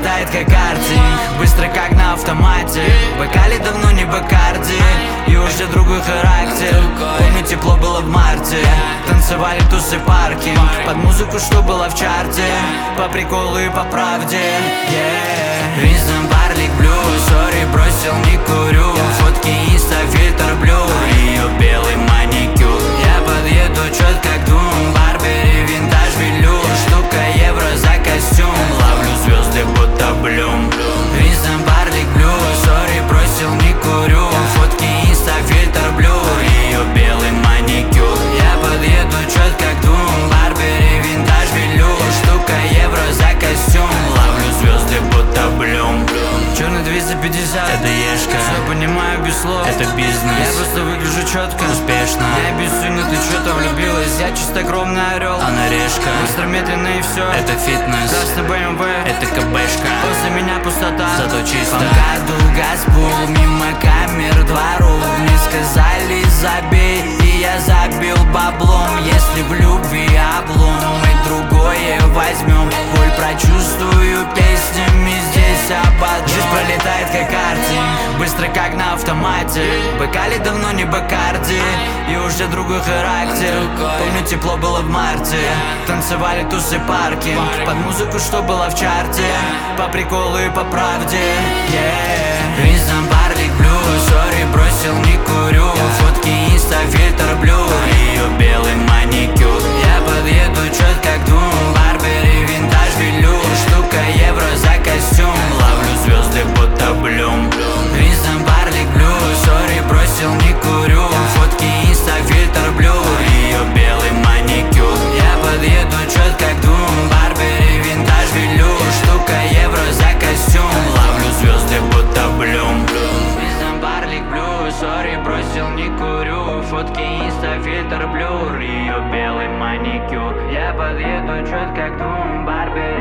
пролетает как картинг, быстро как на автомате. В бокале давно не Бакарди, и уже другой характер. Помню, тепло было в марте, танцевали тусы паркинг, под музыку, что было в чарте, по приколу и по правде. Ризом барлик блю, сори, бросил, не курю. Фотки инста, фильтр блю, ее белый маникюр. Я подъеду четко к двум, Барбери, винтаж, велюр. Штука евро за костюм, ловлю звезды будто блюм. Ризом барлик блю, сори, бросил, не курю. Фотки инста, фильтр блю, ее белый маникюр. Я подъеду четко к двум, Барбери, винтаж, велюр. Штука евро за костюм, ловлю звезды будто блюм. Черный 250, это ешка. Все понимаю без слов, это бизнес. Я просто выгляжу четко, успешно. Я обессудно, ты что-то влюбилась. Я чистокровный орел, она решка. Быстро, медленно и все, это фитнес. Красный БМВ, это КБшка. После меня пустота, зато чисто. По МКАДу газпул, мимо камер дворов. Мне сказали забей, и я забил баблом. Если в любви облом, мы другое возьмем. Боль прочувствую песнями здесь обо. Жизнь пролетает как картинг, быстро как на автомате. В бокале давно не Бакарди, и уже другой характер. Помню, тепло было в марте, танцевали тусы паркинг, под музыку, что было в чарте, по приколу и по правде. Ризом барлик блю, сори, бросил, не курю. Фотки инста, фильтр блю, ее белый маникюр. Я подъеду четко к двум, Барбери, винтаж, велюр. Штука евро за костюм, ловлю звезды будто блюм. Ризом барлик блю, сори, бросил, не курю. Фотки инста, фильтр блю, ее белый маникюр. Я подъеду четко к двум, Барбери, винтаж, велюр. Штука евро за костюм, ловлю звезды будто блюм. Ризом барлик блю, сори, бросил, не курю. Фотки инста, фильтр блюр, ее белый маникюр. Я подъеду четко к двум, Барбери.